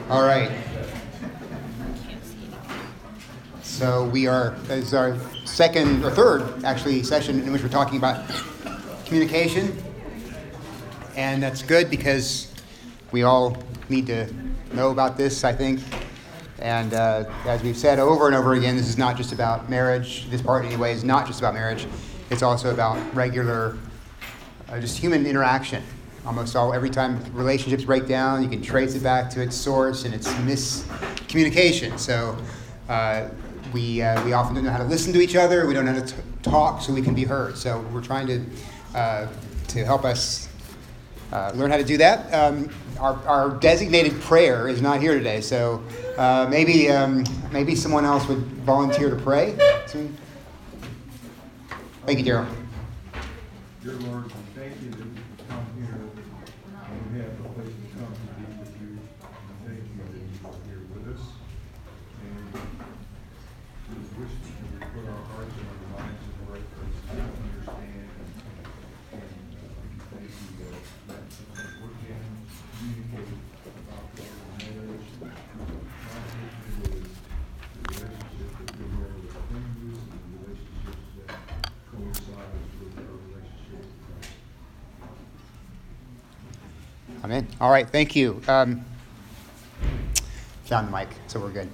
All right. So we are, as our second or third, actually, session in which we're talking about communication. And that's good because we all need to know about this, I think. And as we've said over and over again, this is not just about marriage. This part, anyway, is not just about marriage. It's also about regular, just human interaction. Every time relationships break down, you can trace it back to its source, and it's miscommunication. So we often don't know how to listen to each other. We don't know how to talk so we can be heard. So we're trying to help us learn how to do that. Our designated prayer is not here today, so maybe someone else would volunteer to pray. Thank you, Daryl. Dear Lord, we thank you that we come here and we have a place to come to be with you. And thank you that you are here with us. And we wish that you would put our hearts and our minds in the right place to understand. And we thank you that we can communicate about the marriage. Not only is the relationship that we have with families and the relationships that coincide with our relationship with Christ. Amen. All right, thank you. Found the mic, so we're good.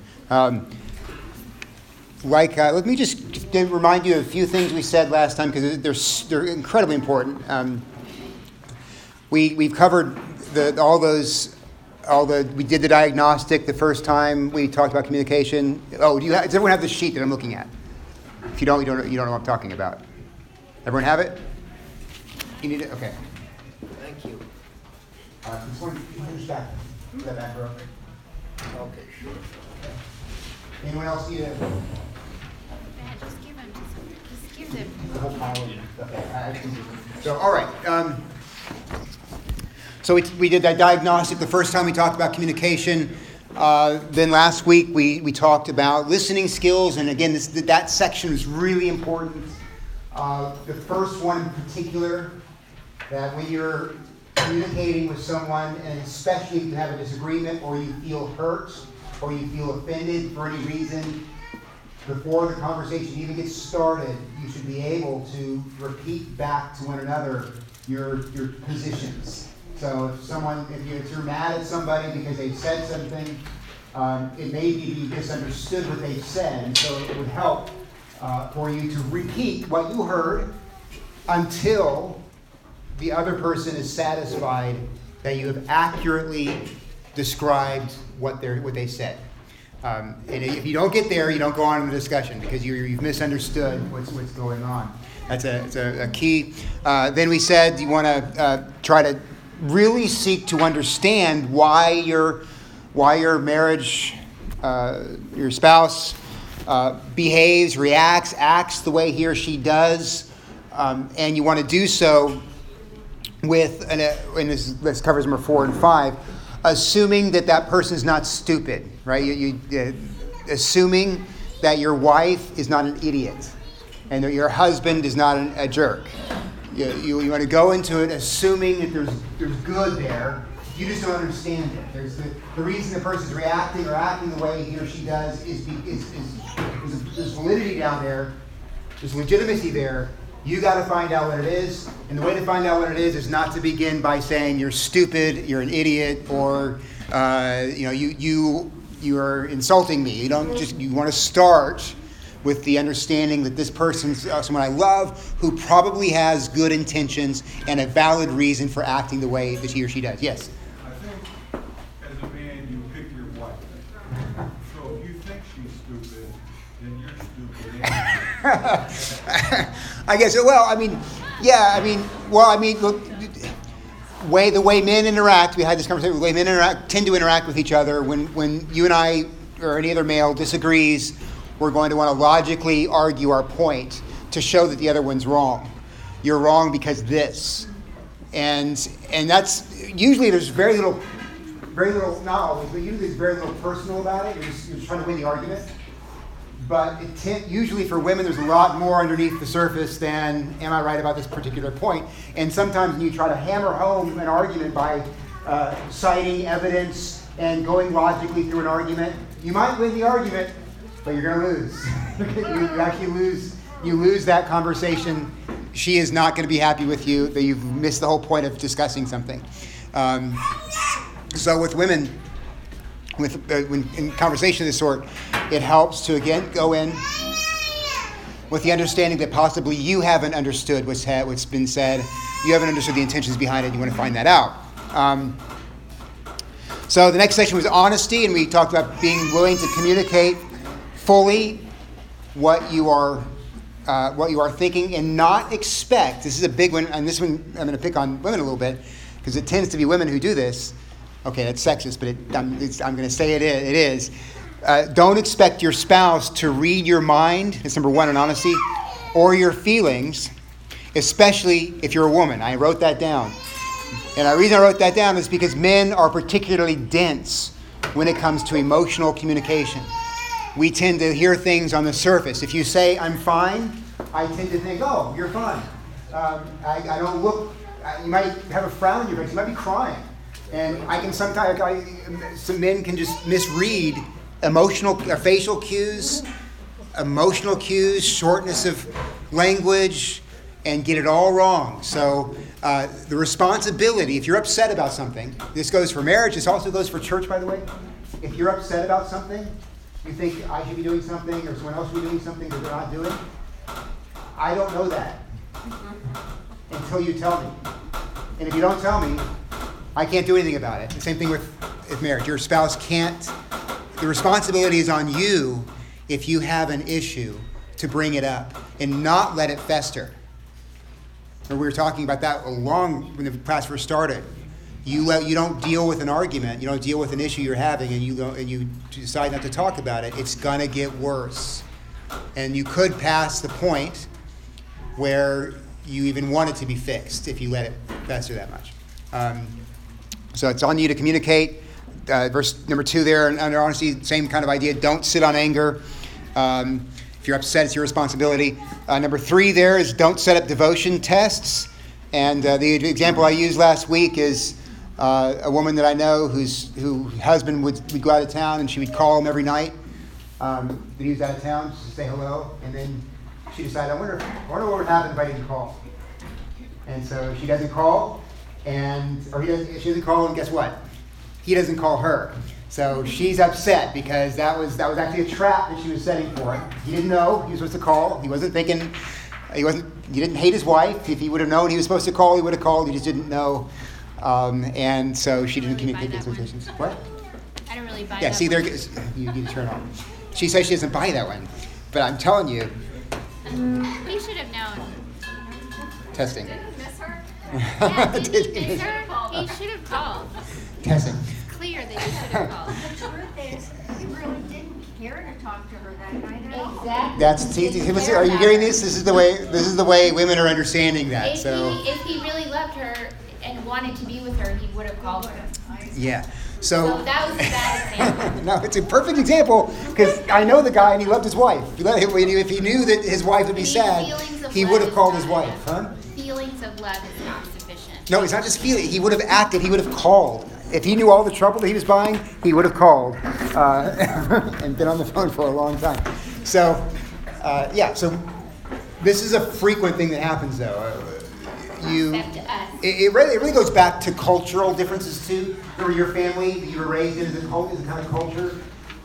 Let me just remind you of a few things we said last time because they're incredibly important. We've covered we did the diagnostic the first time we talked about communication. Oh, does everyone have the sheet that I'm looking at? If you don't, you don't know what I'm talking about. Everyone have it? You need it? Okay. Thank you. This one, who's back? That back row. Okay, sure. Anyone else need it? Yeah, just give them to somebody. Just give them. The whole pile of okay. So, all right. So we did that diagnostic the first time we talked about communication. Then last week we talked about listening skills, and again, that section is really important. The first one in particular, that when you're communicating with someone, and especially if you have a disagreement or you feel hurt or you feel offended for any reason, before the conversation even gets started, you should be able to repeat back to one another your positions. So if you're mad at somebody because they said something, it may be you misunderstood what they said, and so it would help for you to repeat what you heard until the other person is satisfied that you have accurately described what they said. And if you don't get there, you don't go on in the discussion because you've misunderstood what's going on. That's a key. Then we said you want to try to really seek to understand why your marriage, your spouse behaves, reacts, acts the way he or she does, and you want to do so with, and this covers number 4 and 5, assuming that person is not stupid, right? You assuming that your wife is not an idiot and that your husband is not a jerk. You want to go into it assuming that there's good there. You just don't understand it. There's the reason the person's reacting or acting the way he or she does is there's validity down there. There's legitimacy there. You got to find out what it is, and the way to find out what it is not to begin by saying you're stupid, you're an idiot, or you are insulting me. You want to start with the understanding that this person's someone I love who probably has good intentions and a valid reason for acting the way that he or she does. Yes? I think as a man, you pick your wife. So if you think she's stupid, then you're stupid. I guess, look, the way men interact, we had this conversation, the way men tend to interact with each other, when you and I or any other male disagrees, we're going to want to logically argue our point to show that the other one's wrong. You're wrong because this. And that's, usually there's very little, not always, but usually there's very little personal about it. You're just trying to win the argument. But usually for women, there's a lot more underneath the surface than, am I right about this particular point? And sometimes when you try to hammer home an argument by citing evidence and going logically through an argument. You might win the argument, but you're going to lose. You actually lose. You lose that conversation. She is not going to be happy with you. That you've missed the whole point of discussing something. So with women, when in conversation of this sort, it helps to again go in with the understanding that possibly you haven't understood what's been said. You haven't understood the intentions behind it. You want to find that out. So the next section was honesty, and we talked about being willing to communicate fully what you are thinking, and not expect. This is a big one, and this one I'm going to pick on women a little bit because it tends to be women who do this. Okay, that's sexist, but I'm going to say it is. Don't expect your spouse to read your mind. That's number one in honesty, or your feelings, especially if you're a woman. I wrote that down. And the reason I wrote that down is because men are particularly dense when it comes to emotional communication. We tend to hear things on the surface. If you say, I'm fine, I tend to think, oh, you're fine. I don't look, you might have a frown on your face, you might be crying. And I can sometimes, some men can just misread emotional, facial cues, shortness of language, and get it all wrong. So the responsibility, if you're upset about something, this goes for marriage, this also goes for church, by the way. If you're upset about something, you think I should be doing something or someone else should be doing something that they're not doing, I don't know that until you tell me. And if you don't tell me, I can't do anything about it. The same thing with marriage. Your spouse can't, the responsibility is on you if you have an issue to bring it up and not let it fester. We were talking about that when the class first started. You don't deal with an argument, you don't deal with an issue you're having, and you decide not to talk about it. It's gonna get worse, and you could pass the point where you even want it to be fixed if you let it fester that much. So it's on you to communicate. Verse number 2 there, under honesty, same kind of idea. Don't sit on anger. If you're upset, it's your responsibility. Number 3 there is don't set up devotion tests. And the example I used last week is a woman that I know whose husband would go out of town, and she would call him every night that he was out of town just to say hello. And then she decided, I wonder what would happen if I didn't call. And so she doesn't call, she doesn't call, and guess what? He doesn't call her. So she's upset because that was actually a trap that she was setting for him. He didn't know he was supposed to call. He wasn't thinking, he didn't hate his wife. If he would have known he was supposed to call, he would have called. He just didn't know. And so she didn't communicate the expectations. What? I don't really buy that. Yeah, see, there you need to turn on. She says she doesn't buy that one. But I'm telling you. He should have known. Testing. Did he miss her? Yeah, did he miss her? He should have called. Testing. Clear that he should have called. The truth is, he really didn't care to talk to her that night at all. Exactly. Are you hearing this? This is the way women are understanding that. If he really loved her and wanted to be with her, he would have called her. Yeah. So that was a bad example. No, it's a perfect example because I know the guy and he loved his wife. If he knew that his wife would be sad, he would have called his wife. Huh? Feelings of love is not sufficient. No, it's not just feeling. He would have acted. He would have called. If he knew all the trouble that he was buying, he would have called and been on the phone for a long time. So, So this is a frequent thing that happens, though. Except to us. It really goes back to cultural differences too. Or your family that you were raised in is a kind of culture,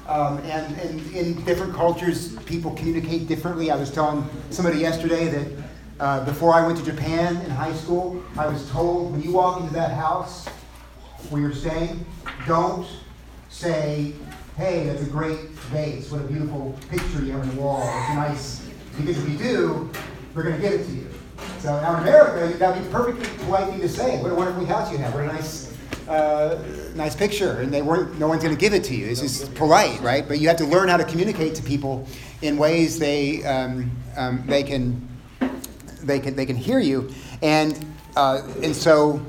and in different cultures, people communicate differently. I was telling somebody yesterday that before I went to Japan in high school, I was told when you walk into that house where you're staying, don't say, "Hey, that's a great vase. What a beautiful picture you have on the wall. It's nice." Because if you do, they're going to give it to you. So now in America, that would be a perfectly polite thing to say. What a wonderful house you have. What a nice picture. And no one's going to give it to you. It's just polite, right? But you have to learn how to communicate to people in ways they can hear you. And so,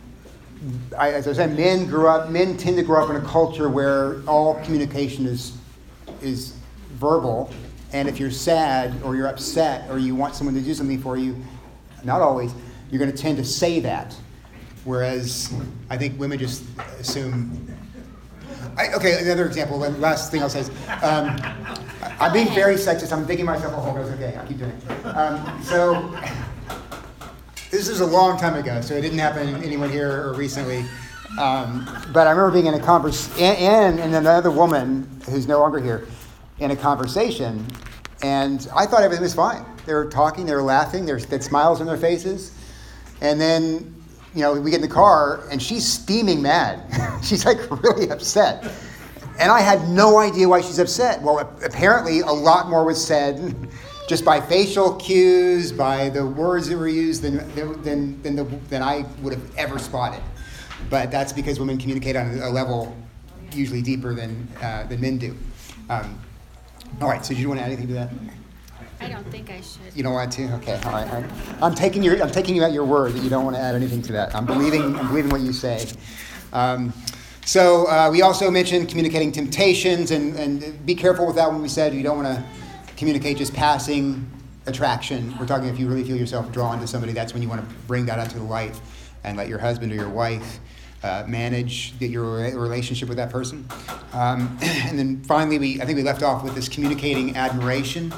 as I said, men tend to grow up in a culture where all communication is verbal. And if you're sad or you're upset or you want someone to do something for you, not always, you're going to tend to say that. Whereas I think women just assume, Okay, another example. One last thing I'll say is, I'm being very sexist. I'm thinking myself, oh, it's okay. I'll keep doing it. So, this is a long time ago, so it didn't happen to anyone here or recently. But I remember being in a and another woman who's no longer here, in a conversation, and I thought everything was fine. They were talking, they were laughing, they had smiles on their faces, and then, we get in the car, and she's steaming mad. She's like really upset. And I had no idea why she's upset. Well, apparently a lot more was said just by facial cues, by the words that were used than I would have ever spotted. But that's because women communicate on a level usually deeper than men do. All right, so do you want to add anything to that? I don't think I should. You don't want to? Okay, all right. I'm taking you at your word that you don't want to add anything to that. I'm believing what you say. So we also mentioned communicating temptations, and be careful with that when we said you don't want to communicate just passing attraction. We're talking if you really feel yourself drawn to somebody, that's when you want to bring that out to the light and let your husband or your wife get your relationship with that person. And then finally, I think we left off with this communicating admiration.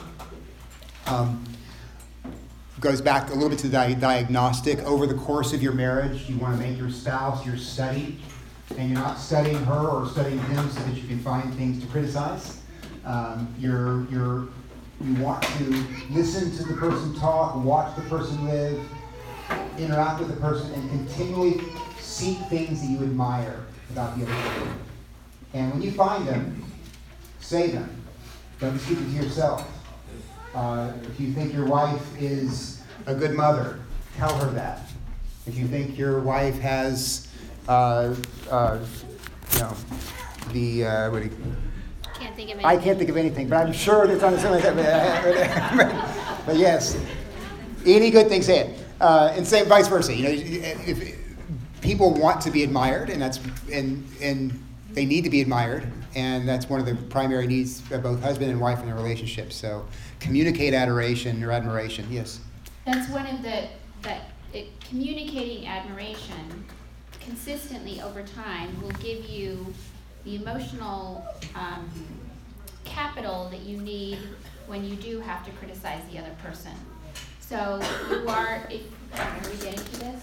Goes back a little bit to the diagnostic. Over the course of your marriage, you want to make your spouse your study, and you're not studying her or studying him so that you can find things to criticize. You want to listen to the person talk, watch the person live, interact with the person, and continually seek things that you admire about the other person. And when you find them, say them. Don't just keep it to yourself. If you think your wife is a good mother, tell her that. If you think your wife has, Can't think of anything. I can't think of anything, but I'm sure there's something like that. But yes, any good thing, say it. And same vice versa. If people want to be admired, and they need to be admired, and that's one of the primary needs of both husband and wife in a relationship. So communicate adoration or admiration. Yes. That's one of communicating admiration consistently over time will give you the emotional capital that you need when you do have to criticize the other person. So are we getting to this?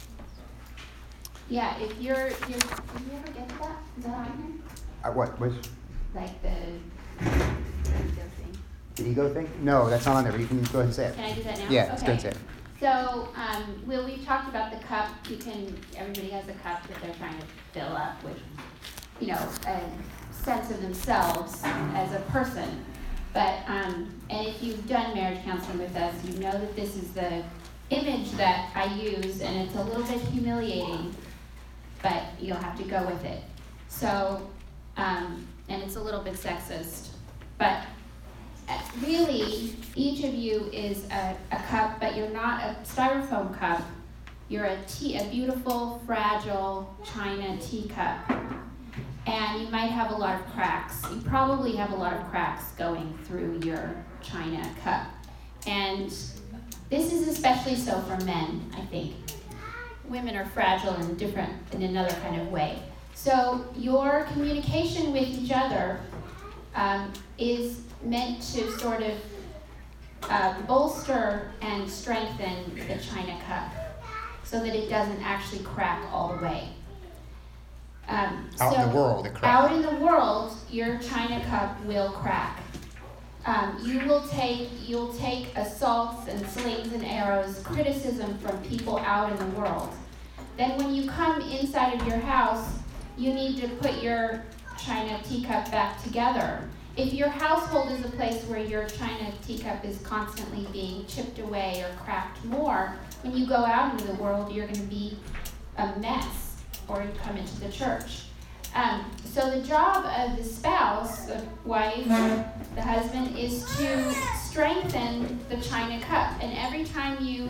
Yeah, if you ever get to that? Is that on here? What? Which? Like the ego thing. The ego thing? No, that's not on there, but you can go ahead and say it. Can I do that now? Yeah, okay. let's go and say it. So, we've talked about the cup. Everybody has a cup that they're trying to fill up with, a sense of themselves as a person. But, and if you've done marriage counseling with us, you know that this is the image that I use, and it's a little bit humiliating, but you'll have to go with it. So, and it's a little bit sexist, but really, each of you is a cup, but you're not a styrofoam cup. You're a beautiful, fragile china teacup. And you might have a lot of cracks. You probably have a lot of cracks going through your china cup. And this is especially so for men, I think. Women are fragile and different in another kind of way. So your communication with each other is meant to sort of bolster and strengthen the china cup so that it doesn't actually crack all the way. Out in the world, it cracks. Out in the world, your china cup will crack. You'll take assaults and slings and arrows, criticism from people out in the world. Then when you come inside of your house, you need to put your china teacup back together. If your household is a place where your china teacup is constantly being chipped away or cracked more, when you go out into the world, you're going to be a mess, or you come into the church. So the job of the spouse, the wife, the husband, is to strengthen the china cup. And every time you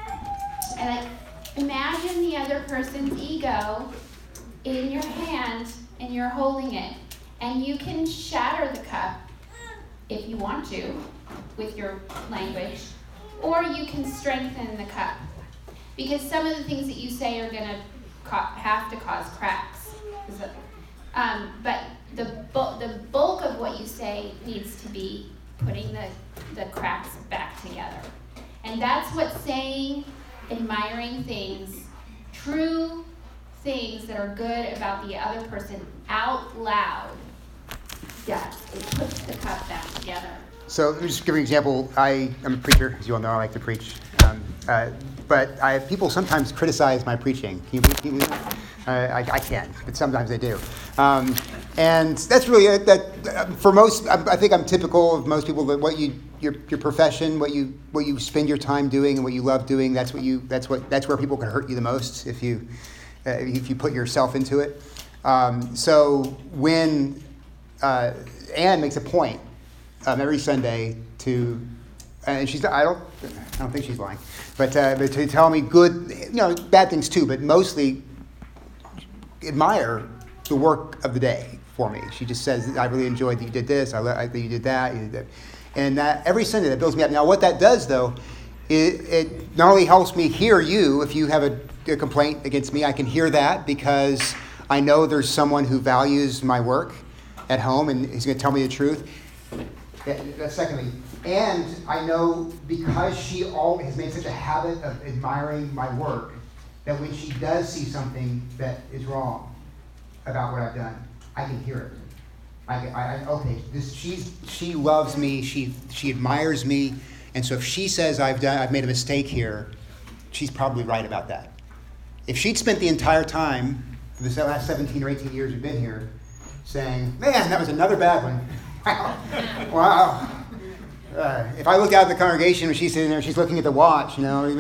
imagine the other person's ego in your hand and you're holding it. And you can shatter the cup if you want to with your language, or you can strengthen the cup. Because some of the things that you say are going to have to cause cracks. But the bulk of what you say needs to be putting the cracks back together. And that's what saying, admiring things, true things that are good about the other person out loud does. It puts the cup back together. So let me just give you an example. I'm a preacher, as you all know. I like to preach. But people sometimes criticize my preaching. Can you believe that? I can, but sometimes they do. And that's really for most. I think I'm typical of most people. That your profession, what you spend your time doing, and what you love doing. That's where people can hurt you the most if you put yourself into it. So when Anne makes a point every Sunday to, and I don't think she's lying, but to tell me good, bad things too, but mostly admire the work of the day for me. She just says, I really enjoyed that you did this, I think you did that, and that every Sunday that builds me up. Now what that does though, it not only helps me hear you. If you have a complaint against me, I can hear that because I know there's someone who values my work at home and he's going to tell me the truth. Secondly, and I know because she has made such a habit of admiring my work, that when she does see something that is wrong about what I've done, I can hear it. She loves me. She admires me, and so if she says I've made a mistake here, she's probably right about that. If she'd spent the entire time for the last 17 or 18 years we've been here saying, "Man, that was another bad one," wow. If I looked out at the congregation when she's sitting there, she's looking at the watch,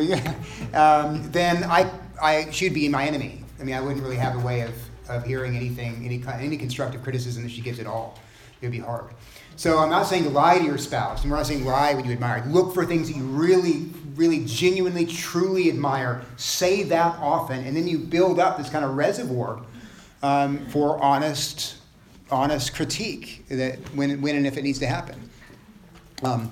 then she'd be my enemy. I mean, I wouldn't really have a way of hearing anything, any constructive criticism that she gives at all. It would be hard. So I'm not saying lie to your spouse, and we're not saying lie when you admire. Look for things that you really, really, genuinely, truly admire. Say that often, and then you build up this kind of reservoir for honest critique that when and if it needs to happen. I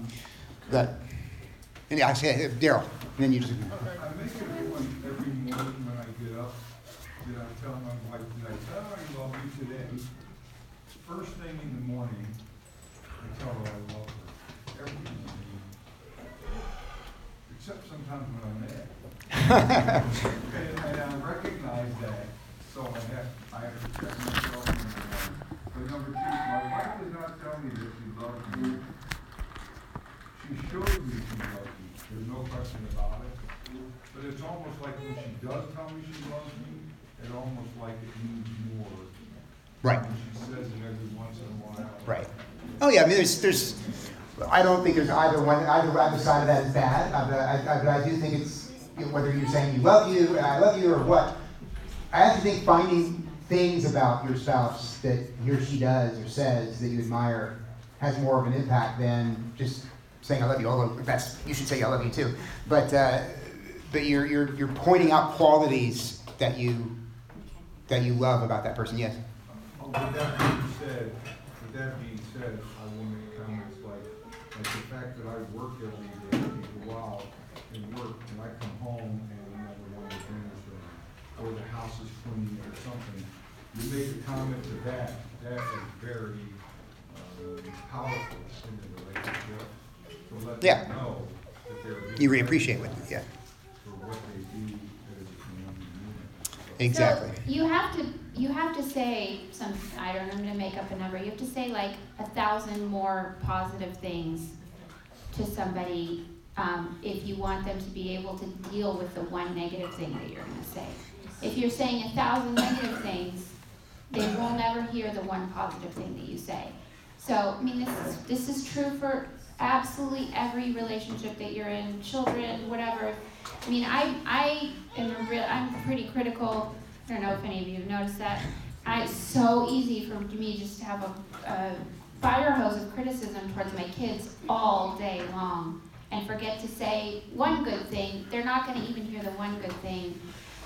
say, Daryl, and then you just. I make it a point every morning when I get up that I tell my wife that I love you today. First thing in the morning, I tell her I love her every morning, except sometimes when I'm mad. and I recognize that, so I have to check myself. But number two, my wife does not tell me that she loves me. She shows me she loves me. There's no question about it. But it's almost like when she does tell me she loves me, it's almost like it means more. Right. When she says it every once in a while. Right. Oh yeah. I mean, there's. I don't think there's either side of that is bad. But I do think it's whether you're saying you love you and I love you or what. I actually think finding things about your spouse that he or she does or says that you admire has more of an impact than just saying I love you. Although you should say I love you too. But you're pointing out qualities that you love about that person. Yes. With that being said, I want to make comments like the fact that I work every day, go out and work, and I come home and one of the dinners or the house is clean or something. You make a comment to that is very powerful in the relationship. So let them know that they're You really appreciate what, yeah. for what they do as a community unit. Exactly. So you have to say some. I'm going to make up a number. You have to say like 1,000 more positive things to somebody if you want them to be able to deal with the one negative thing that you're going to say. If you're saying 1,000 negative things, they will never hear the one positive thing that you say. So I mean, this is true for absolutely every relationship that you're in, children, whatever. I mean, I'm pretty critical. I don't know if any of you have noticed that. It's so easy for me just to have a fire hose of criticism towards my kids all day long and forget to say one good thing. They're not going to even hear the one good thing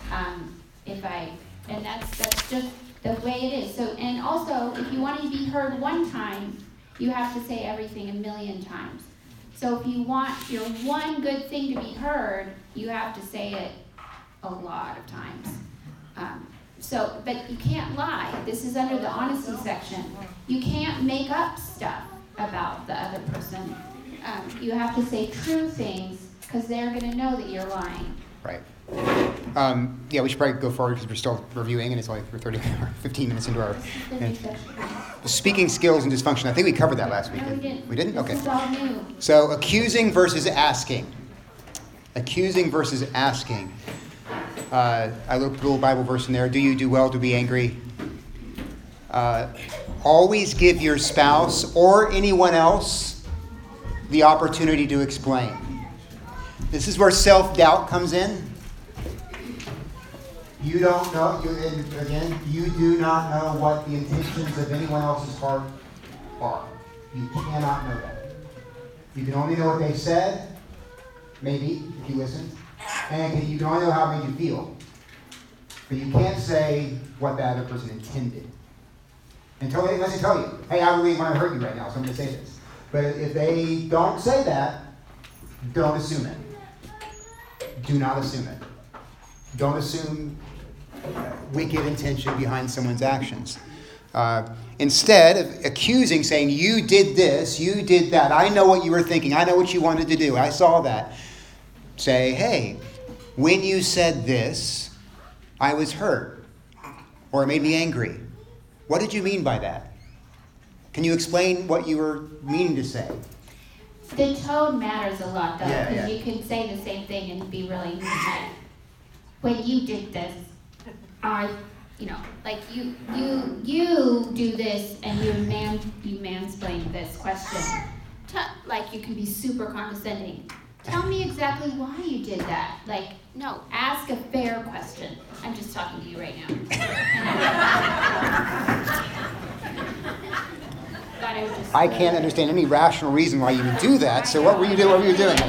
and that's just the way it is. So, and also, if you want to be heard one time, you have to say everything 1,000,000 times. So if you want your one good thing to be heard, you have to say it a lot of times. So, but you can't lie. This is under the honesty section. You can't make up stuff about the other person. You have to say true things because they're going to know that you're lying. Right. Yeah, we should probably go forward because we're still reviewing, and it's only for 30 or 15 minutes into our speaking skills and dysfunction. I think we covered that last week. No, we didn't. We didn't? Okay. This is all new. So accusing versus asking. Accusing versus asking. I looked at a little Bible verse in there. Do you do well to be angry? Always give your spouse or anyone else the opportunity to explain. This is where self-doubt comes in. You don't know, you do not know what the intentions of anyone else's heart are. You cannot know that. You can only know what they said, maybe, if you listened, and you can only know how it made you feel. But you can't say what that other person intended. Unless they tell you, hey, I really want to hurt you right now, so I'm going to say this. But if they don't say that, don't assume it. Do not assume it. Don't assume wicked intention behind someone's actions. Instead of accusing, saying, you did this, you did that, I know what you were thinking, I know what you wanted to do, I saw that. Say, hey, when you said this, I was hurt, or it made me angry. What did you mean by that? Can you explain what you were meaning to say? The tone matters a lot, though, Yeah, because yeah. you can say the same thing and be really like, when you did this, you do this, and you mansplain this question. Like, you can be super condescending. Tell me exactly why you did that. Like, no, ask a fair question. I'm just talking to you right now. Thought I was just I can't understand any rational reason why you would do that, so what were you doing? What were you doing?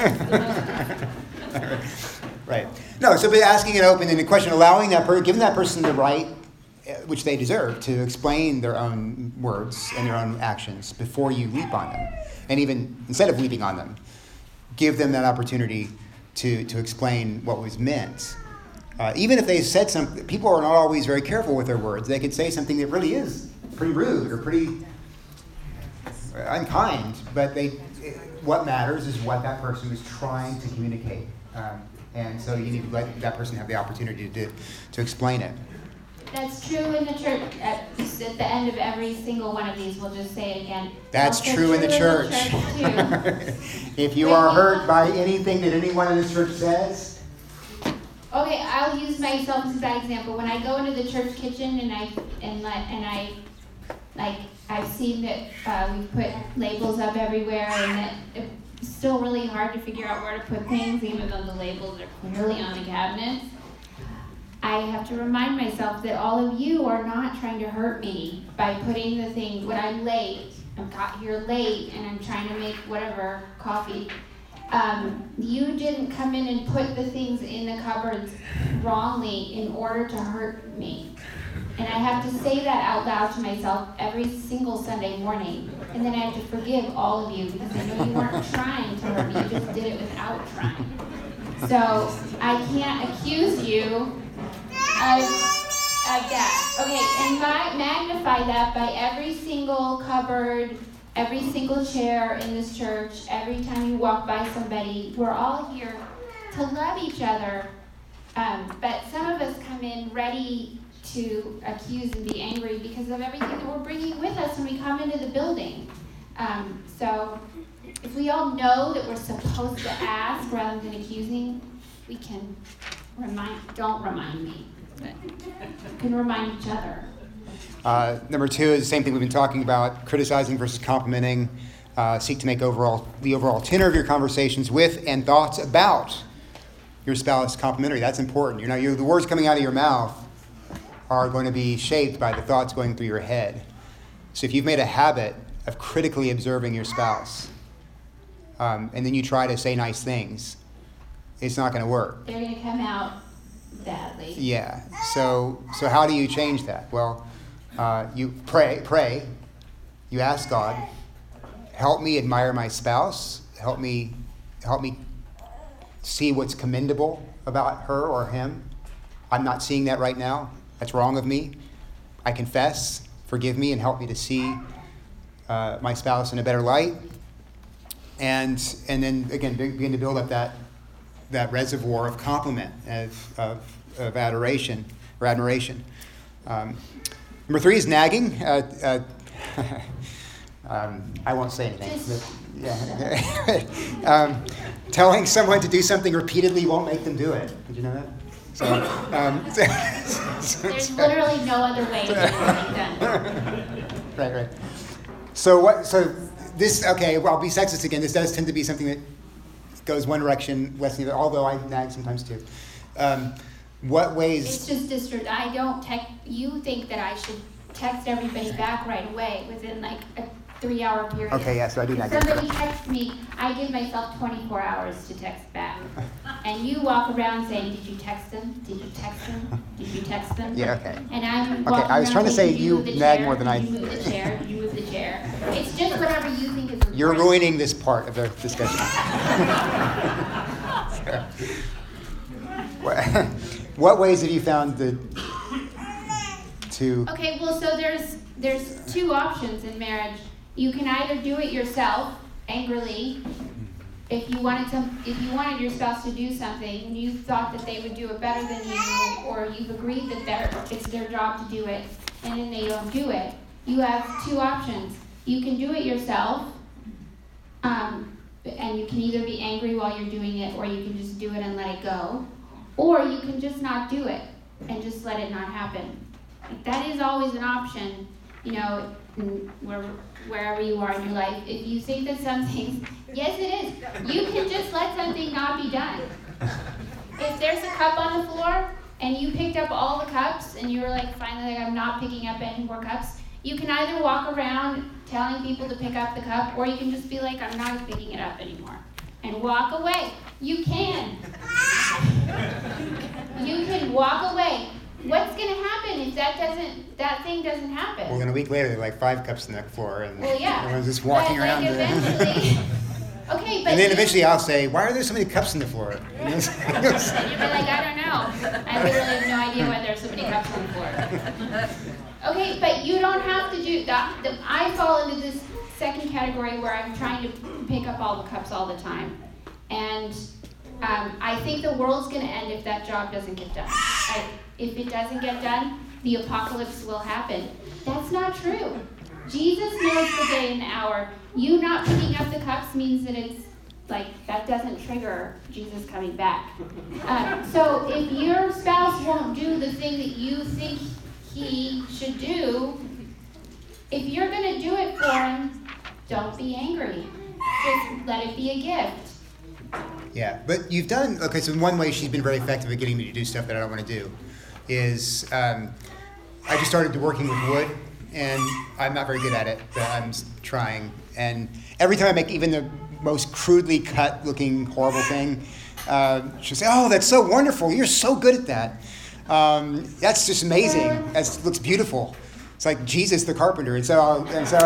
Right. No, so be asking it open, and the question, allowing that person, giving that person the right, which they deserve, to explain their own words and their own actions before you leap on them. And even instead of leaping on them, give them that opportunity to explain what was meant. Even if they said something, people are not always very careful with their words. They could say something that really is pretty rude or pretty unkind, but what matters is what that person was trying to communicate. And so you need to let that person have the opportunity to explain it. That's true in the church. At the end of every single one of these, we'll just say it again. That's Also true in the church. too. If you are hurt by anything that anyone in this church says, Okay, I'll use myself as that example. When I go into the church kitchen I've seen that we've put labels up everywhere, and that it's still really hard to figure out where to put things, even though the labels are clearly on the cabinets. I have to remind myself that all of you are not trying to hurt me by putting the thing, when I'm late, I'm got here late, and I'm trying to make whatever, coffee. You didn't come in and put the things in the cupboards wrongly in order to hurt me. And I have to say that out loud to myself every single Sunday morning. And then I have to forgive all of you because I know you weren't trying to hurt me, you just did it without trying. So I can't accuse you of that. Okay, and magnify that by every single cupboard, every single chair in this church, every time you walk by somebody. We're all here to love each other. But some of us come in ready to accuse and be angry because of everything that we're bringing with us when we come into the building. So if we all know that we're supposed to ask rather than accusing, we can don't remind me, but we can remind each other. Number 2 is the same thing we've been talking about, criticizing versus complimenting. Seek to make the overall tenor of your conversations with and thoughts about your spouse complimentary. That's important. The words coming out of your mouth are going to be shaped by the thoughts going through your head. So if you've made a habit of critically observing your spouse, and then you try to say nice things, it's not going to work. They're going to come out badly. Yeah. So how do you change that? Well, you pray. You ask God, help me admire my spouse. Help me see what's commendable about her or him. I'm not seeing that right now. that's wrong of me. I confess, forgive me, and help me to see my spouse in a better light. And then again, begin to build up that reservoir of compliment, of adoration or admiration. Number 3 is nagging. I won't say anything. Yeah. Telling someone to do something repeatedly won't make them do it. Did you know that? There's literally no other way to get something done. Right. So this, okay, well, I'll be sexist again. This does tend to be something that goes one direction, less than the other, although I nag sometimes too. What ways? It's just district. I don't text. You think that I should text everybody back right away within like a 3-hour period. Okay, yeah, so I do nag. If somebody texts me, I give myself 24 hours to text back. And you walk around saying, did you text them? Did you text them? Did you text them? Yeah, okay. And I'm Okay, walking I was around trying to say saying, you move the nag chair, more than I- You move the chair, you move the chair. It's just whatever you think is important. You're ruining this part of the discussion. What ways have you found to? Okay, well, so there's 2 options in marriage. You can either do it yourself angrily. If you wanted your spouse to do something and you thought that they would do it better than you, or you've agreed that it's their job to do it, and then they don't do it, you have 2 options. You can do it yourself, and you can either be angry while you're doing it, or you can just do it and let it go, or you can just not do it and just let it not happen. That is always an option, wherever you are in your life. If you think that something's, yes it is, you can just let something not be done. If there's a cup on the floor and you picked up all the cups and you were like, finally, I'm not picking up any more cups, you can either walk around telling people to pick up the cup, or you can just be like, I'm not picking it up anymore, and walk away. You can. You can walk away. What's going to happen if that thing doesn't happen? Well, then a week later, there are like 5 cups on the floor, and Well, yeah. everyone's just walking But, around. like, eventually, okay, but And then eventually I'll say, why are there so many cups on the floor? you'll be like, I don't know. I literally have no idea why there's so many cups on the floor. Okay, but you don't have to do that. I fall into this second category where I'm trying to pick up all the cups all the time. And I think the world's going to end if that job doesn't get done. If it doesn't get done, the apocalypse will happen. That's not true. Jesus knows the day and the hour. You not picking up the cups means that it's like, that doesn't trigger Jesus coming back. So if your spouse won't do the thing that you think he should do, if you're going to do it for him, don't be angry. Just let it be a gift. Yeah, but you've done, okay, so in one way she's been very effective at getting me to do stuff that I don't want to do, is I just started working with wood, and I'm not very good at it, but I'm trying. And every time I make even the most crudely cut looking horrible thing, she'll say, oh, that's so wonderful, you're so good at that. That's just amazing, that looks beautiful. It's like Jesus the carpenter, and so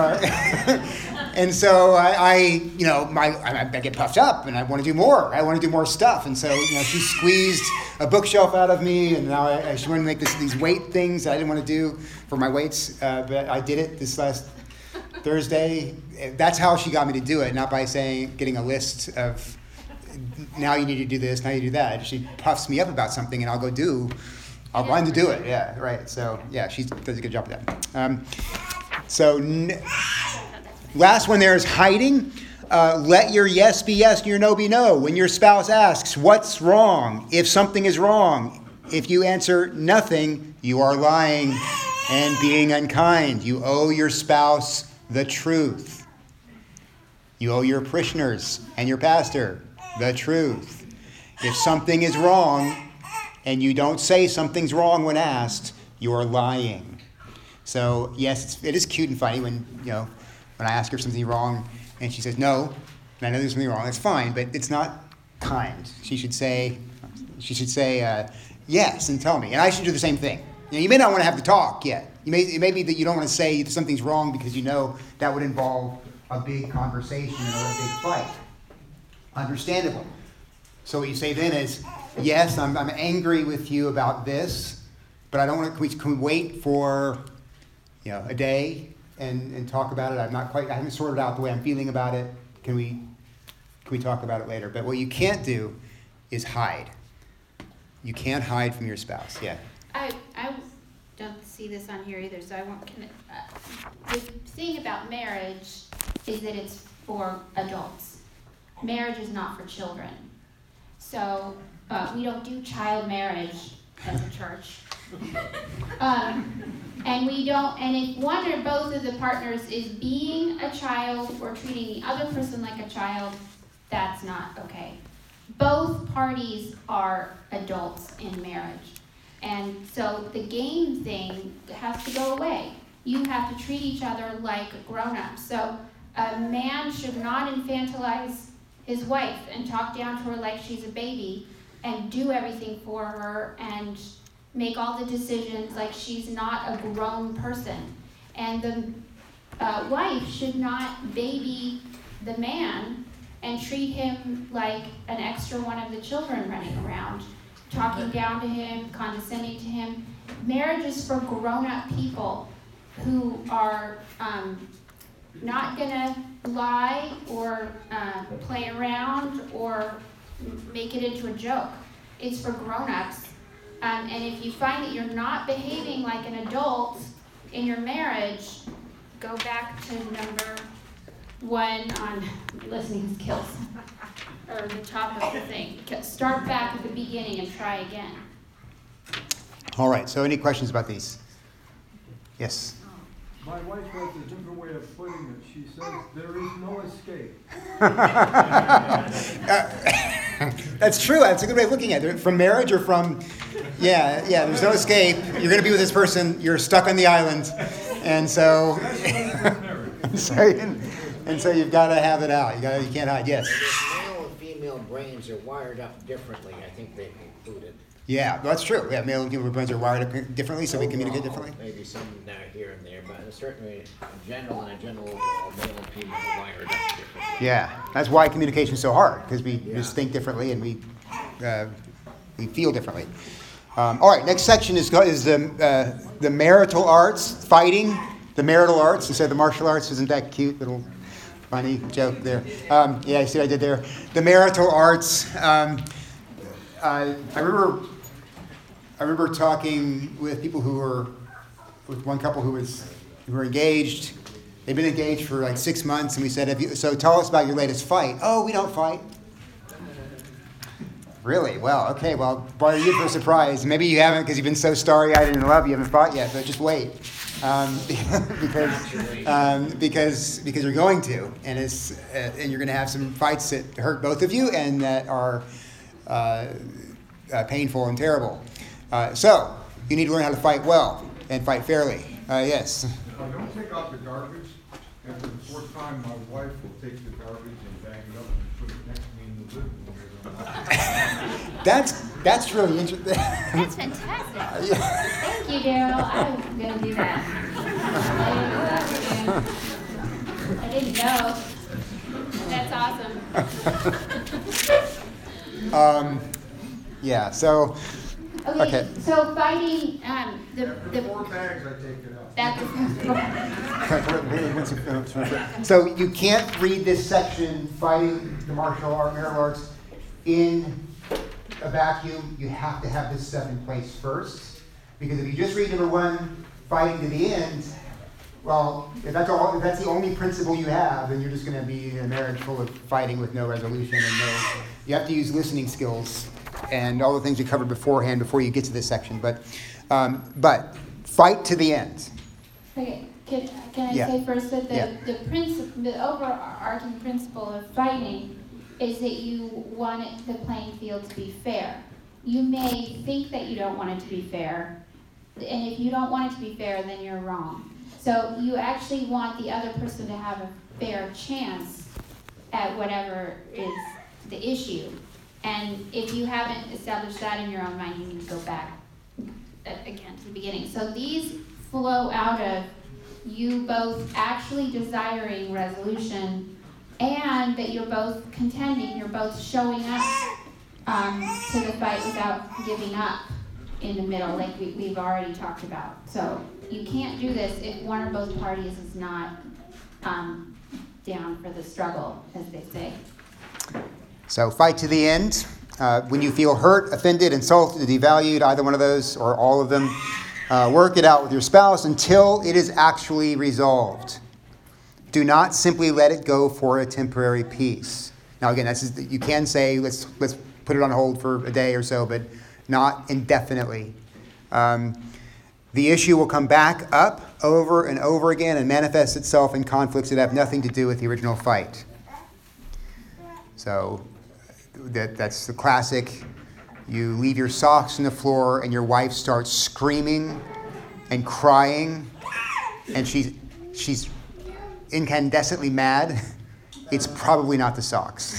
I get puffed up, and I want to do more. I want to do more stuff, and so she squeezed a bookshelf out of me, and now she wanted to make these weight things that I didn't want to do for my weights, but I did it this last Thursday. That's how she got me to do it, not by getting a list of now you need to do this, now you do that. She puffs me up about something, and I'll go do. I'll want to do it, yeah, right. So, yeah, she does a good job of that. Last one there is hiding. Let your yes be yes and your no be no. When your spouse asks, what's wrong? If something is wrong, if you answer nothing, you are lying and being unkind. You owe your spouse the truth. You owe your parishioners and your pastor the truth. If something is wrong, and you don't say something's wrong when asked, you are lying. So yes, it is cute and funny when I ask her if something's wrong and she says no, and I know there's something wrong. That's fine, but it's not kind. She should say yes and tell me, and I should do the same thing. You may not want to have the talk yet. It may be that you don't want to say something's wrong because that would involve a big conversation or a big fight. Understandable. So what you say then is, yes, I'm angry with you about this, but I don't want to, can we wait for, a day and talk about it? I haven't sorted out the way I'm feeling about it. Can we talk about it later? But what you can't do is hide. You can't hide from your spouse. Yeah. I don't see this on here either, so I won't. The thing about marriage is that it's for adults. Marriage is not for children. So we don't do child marriage as a church. And we don't, and if one or both of the partners is being a child or treating the other person like a child, that's not okay. Both parties are adults in marriage. And so the game thing has to go away. You have to treat each other like grown-ups. So a man should not infantilize his wife and talk down to her like she's a baby and do everything for her and make all the decisions like she's not a grown person. And the wife should not baby the man and treat him like an extra one of the children running around, talking down to him, condescending to him. Marriage is for grown-up people who are not gonna lie or play around or make it into a joke. It's for grown-ups. And if you find that you're not behaving like an adult in your marriage, go back to number 1 on listening skills, or the top of the thing. Start back at the beginning and try again. All right, so any questions about these? Yes. My wife has a different way of putting it. She says, there is no escape. That's true. That's a good way of looking at it. From marriage or from, there's no escape. You're going to be with this person. You're stuck on the island. And so, so you've got to have it out. You can't hide. Yes. Male and female brains are wired up differently. I think they concluded. Yeah, that's true. Yeah, male and female brains are wired up differently, so we communicate differently. Maybe some here and there, but certainly in general overall, male and female are wired up differently. Yeah, that's why communication is so hard, because we just think differently and we feel differently. All right, next section is the marital arts, fighting the marital arts instead of the martial arts. Isn't that cute little funny joke there? Yeah, see what I did there? The marital arts. I remember talking with people with one couple who were engaged. They'd been engaged for like 6 months, and we said, so tell us about your latest fight. Oh, we don't fight. Really? Well, okay, well, brought you for a surprise. Maybe you haven't because you've been so starry-eyed and in love, you haven't fought yet, but just wait. Because you're going to, and you're going to have some fights that hurt both of you and that are painful and terrible. So you need to learn how to fight well and fight fairly. Yes. If I don't take out the garbage, after the 4th time, my wife will take the garbage and bag it up and put it next to me in the living room. That's really interesting. That's fantastic. Thank you, Daryl. I'm going to do that. I didn't know. That's awesome. Yeah, so... Okay. So fighting the 4 bags, I take it out. So you can't read this section, fighting the marital arts, in a vacuum. You have to have this stuff in place first. Because if you just read number 1, fighting to the end, well, if that's the only principle you have, then you're just going to be in a marriage full of fighting with no resolution and you have to use listening skills and all the things we covered beforehand before you get to this section. But fight to the end. Okay, can I say first that the overarching principle of fighting is that you want the playing field to be fair. You may think that you don't want it to be fair, and if you don't want it to be fair, then you're wrong. So you actually want the other person to have a fair chance at whatever is the issue. And if you haven't established that in your own mind, you need to go back again to the beginning. So these flow out of you both actually desiring resolution and that you're both contending, you're both showing up to the fight without giving up. in the middle, like we've already talked about. So you can't do this if one or both parties is not down for the struggle, as they say. So fight to the end. When you feel hurt, offended, insulted, devalued, either one of those or all of them, work it out with your spouse until it is actually resolved. Do not simply let it go for a temporary peace. Now again, you can say let's put it on hold for a day or so, but not indefinitely. The issue will come back up over and over again and manifest itself in conflicts that have nothing to do with the original fight. So that's the classic. You leave your socks on the floor and your wife starts screaming and crying, and she's incandescently mad. It's probably not the socks.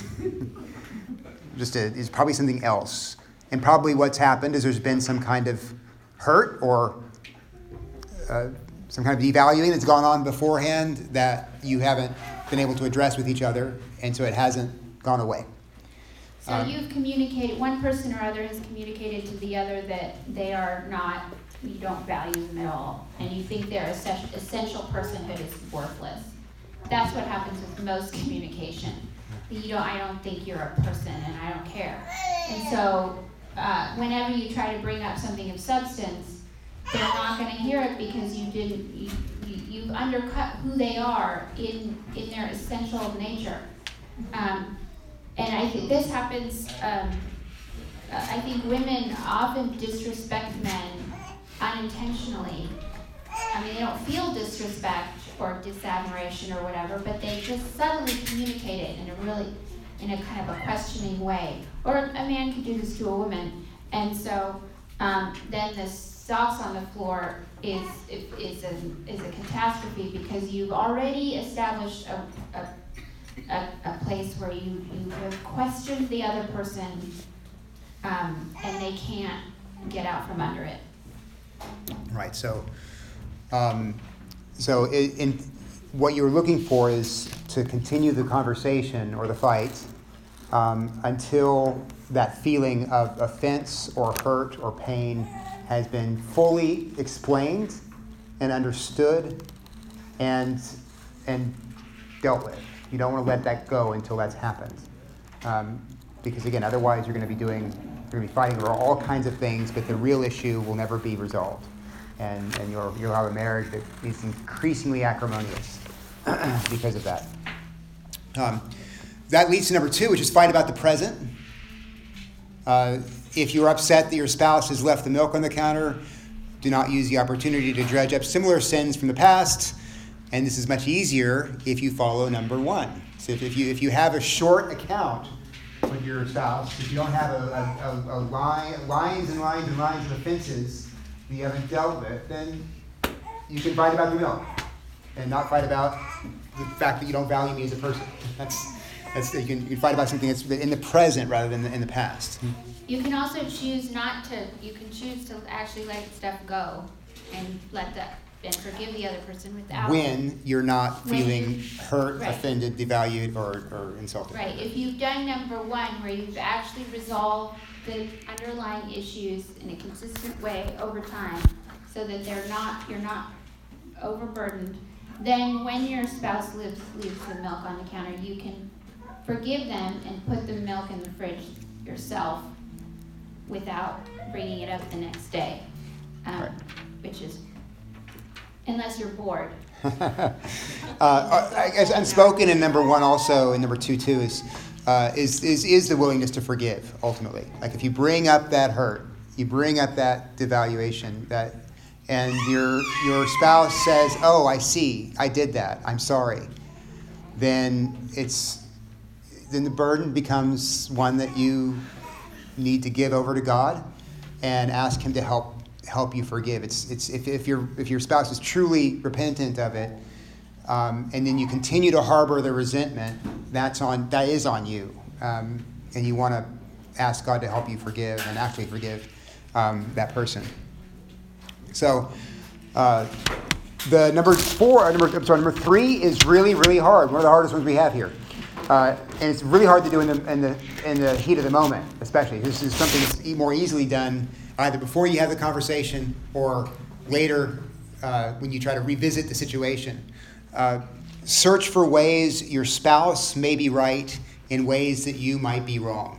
It's probably something else. And probably what's happened is there's been some kind of hurt or some kind of devaluing that's gone on beforehand that you haven't been able to address with each other, and so it hasn't gone away. So you've communicated, one person or other has communicated to the other that they are not, you don't value them at all, and you think their essential personhood is worthless. That's what happens with most communication. I don't think you're a person, and I don't care. And so whenever you try to bring up something of substance, they're not going to hear it because you've undercut who they are in their essential nature. And I think this happens, I think women often disrespect men unintentionally. I mean, they don't feel disrespect or disadmiration or whatever, but they just subtly communicate it in a kind of a questioning way. Or a man could do this to a woman. And so then the socks on the floor is a catastrophe because you've already established a place where you have questioned the other person, and they can't get out from under it. Right. So in what you're looking for is to continue the conversation or the fight until that feeling of offense or hurt or pain has been fully explained and understood and dealt with. You don't want to let that go until that's happened, because again, otherwise you're going to be fighting over all kinds of things, but the real issue will never be resolved, and you'll have a marriage that is increasingly acrimonious because of that. That leads to number 2, which is fight about the present. If you're upset that your spouse has left the milk on the counter, do not use the opportunity to dredge up similar sins from the past. And this is much easier if you follow number 1. So if you have a short account with your spouse, if you don't have lines and lines and lines of offenses that you haven't dealt with, then you can fight about the milk and not fight about the fact that you don't value me as a person. You can fight about something that's in the present rather than in the past. You can also choose choose to actually let stuff go and and forgive the other person without. When you're not feeling hurt, right. offended, devalued, or insulted. Right. If you've done number 1, where you've actually resolved the underlying issues in a consistent way over time, so that you're not overburdened, then when your spouse leaves the milk on the counter, you can forgive them and put the milk in the fridge yourself without bringing it up the next day, Right. which is, unless you're bored. As unspoken in number 1 also, and number 2 too, is the willingness to forgive, ultimately. Like if you bring up that hurt, you bring up that devaluation, and your spouse says, "Oh, I see, I did that, I'm sorry," then the burden becomes one that you need to give over to God and ask Him to help you forgive. It's if your spouse is truly repentant of it, and then you continue to harbor the resentment, that is on you, and you want to ask God to help you forgive and actually forgive that person. So the number 3 is really, really hard. One of the hardest ones we have here. And it's really hard to do in the heat of the moment, especially. This is something that's more easily done either before you have the conversation or later when you try to revisit the situation. Search for ways your spouse may be right in ways that you might be wrong.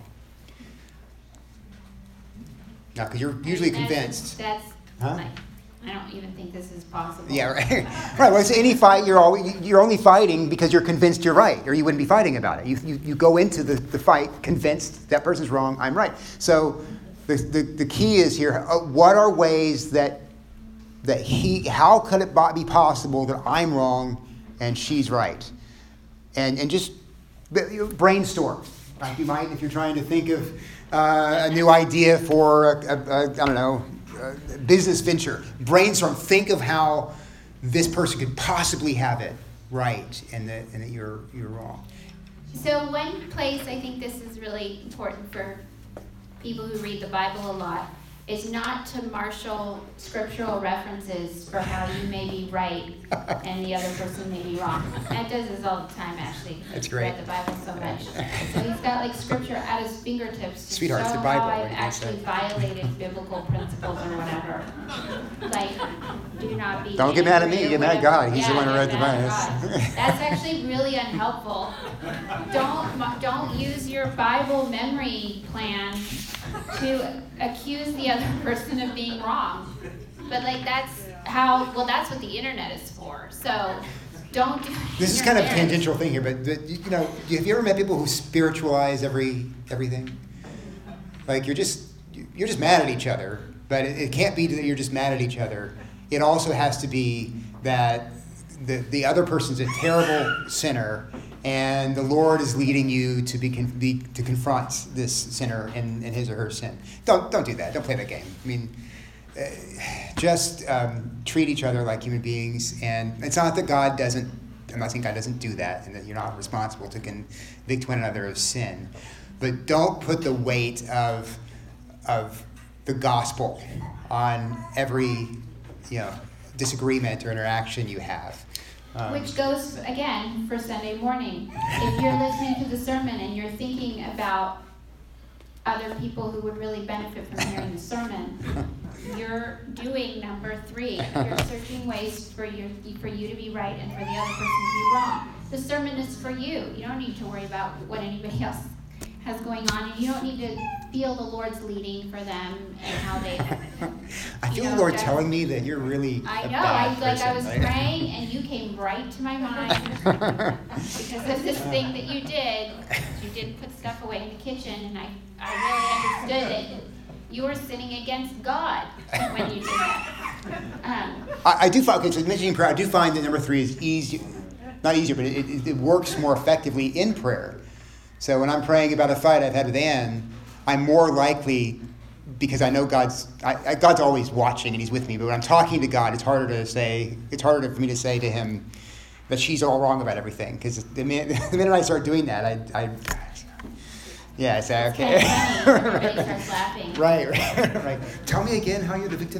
Now, because you're usually convinced. That's Huh? like, I don't even think this is possible. Yeah, right. Right. Well, it's any fight. You're only fighting because you're convinced you're right, or you wouldn't be fighting about it. You go into the fight convinced that person's wrong. I'm right. So the key is here. What are ways that how could it be possible that I'm wrong and she's right? And just brainstorm. Like you might, if you're trying to think of a new idea for I don't know. Business venture. Brainstorm. Think of how this person could possibly have it right, and that you're wrong. So one place I think this is really important for people who read the Bible a lot is not to marshal scriptural references for how you may be right and the other person may be wrong. Matt does this all the time, actually. That's He's great. read the Bible so much. So he's got like scripture at his fingertips to Sweetheart, it's show the Bible. how What are I've you gonna actually say? violated biblical principles or whatever. Like, do not be Don't get mad at me, angry or get mad at whatever. God. He's the one who get read the mad at Bible. God. That's actually really unhelpful. Don't use your Bible memory plan to accuse the other person of being wrong. But like that's what the internet is for. So don't do it. This is in kind your of a marriage. tangential thing here, but have you ever met people who spiritualize everything? Like you're just mad at each other, but it can't be that you're just mad at each other. It also has to be that the other person's a terrible sinner, and the Lord is leading you to confront this sinner in his or her sin. Don't do that. Don't play that game. I mean, just treat each other like human beings. And it's not that God doesn't. I'm not saying God doesn't do that, and that you're not responsible to convict one another of sin. But don't put the weight of the gospel on every disagreement or interaction you have. Which goes, again, for Sunday morning. If you're listening to the sermon and you're thinking about other people who would really benefit from hearing the sermon, you're doing number 3. You're searching ways for you to be right and for the other person to be wrong. The sermon is for you. You don't need to worry about what anybody else has going on, and you don't need to feel the Lord's leading for them and how they. I feel the Lord telling me that you're really I a know. bad person, I was right? praying, and you came right to my mind because of this thing that you did. You didn't put stuff away in the kitchen, and I really understood that you were sinning against God when you did that. I do find, so mentioning prayer, I do find that number 3 is easy, not easier, but it works more effectively in prayer. So when I'm praying about a fight I've had with Ann, I'm more likely, because I know God's always watching and he's with me, but when I'm talking to God, it's harder for me to say to him that she's all wrong about everything. Because the minute I start doing that, I say, okay. Everybody starts laughing. Right. Tell me again how you're the victim,